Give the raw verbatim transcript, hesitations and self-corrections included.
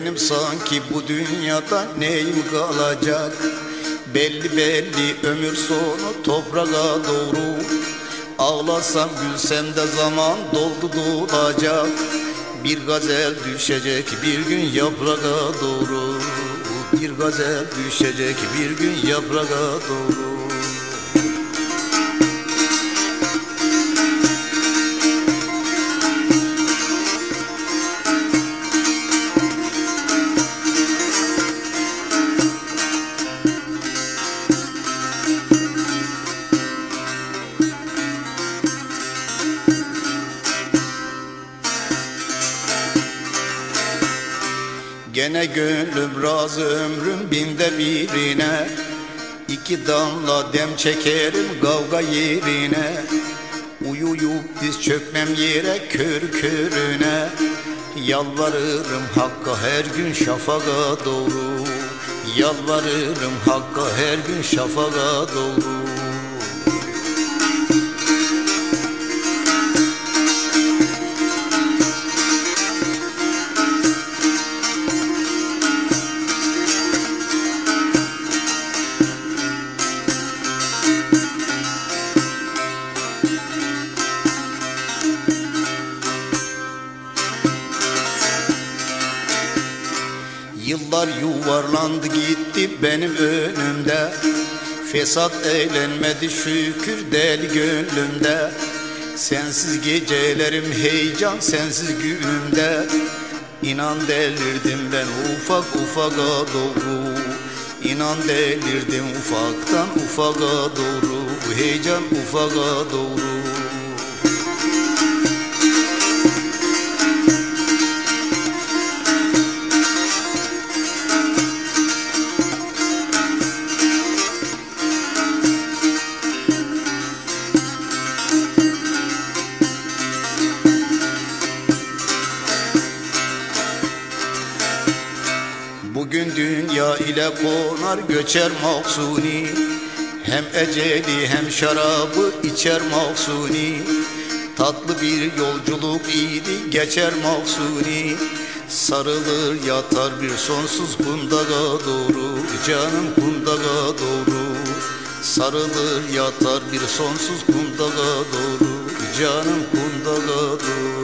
Benim sanki bu dünyada neyim kalacak? Belli belli ömür sonu toprağa doğru. Ağlasam gülsem de zaman doldu dolacak. Bir gazel düşecek bir gün yaprağa doğru. Bir gazel düşecek bir gün yaprağa doğru. Gene gönlüm razı ömrüm binde birine. İki damla dem çekerim kavga yerine. Uyuyup diz çökmem yere kör körüne. Yalvarırım Hakk'a her gün şafağa doğru. Yalvarırım Hakk'a her gün şafağa doğru. Yıllar yuvarlandı gitti benim önümde. Fesat eğlenmedi şükür deli gönlümde. Sensiz gecelerim heyecan sensiz günümde. İnan delirdim ben ufak ufağa doğru. İnan delirdim ufaktan ufağa doğru. Heyecan ufağa doğru. Bugün dünya ile konar göçer mahzuni. Hem eceli hem şarabı içer mahzuni. Tatlı bir yolculuk idi geçer mahzuni. Sarılır yatar bir sonsuz kundağa doğru. Canım kundağa doğru. Sarılır yatar bir sonsuz kundağa doğru. Canım kundağa doğru.